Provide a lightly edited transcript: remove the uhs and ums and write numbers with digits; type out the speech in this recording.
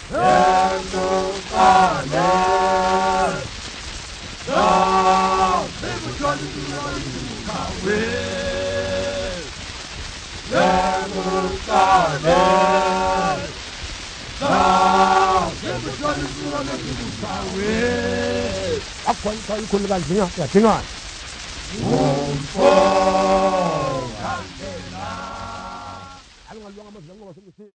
아ኳ이카 이콜가 중요. 야, 중요. 몽포 강태나. 아는 걸 용하면 영어가 생겼지.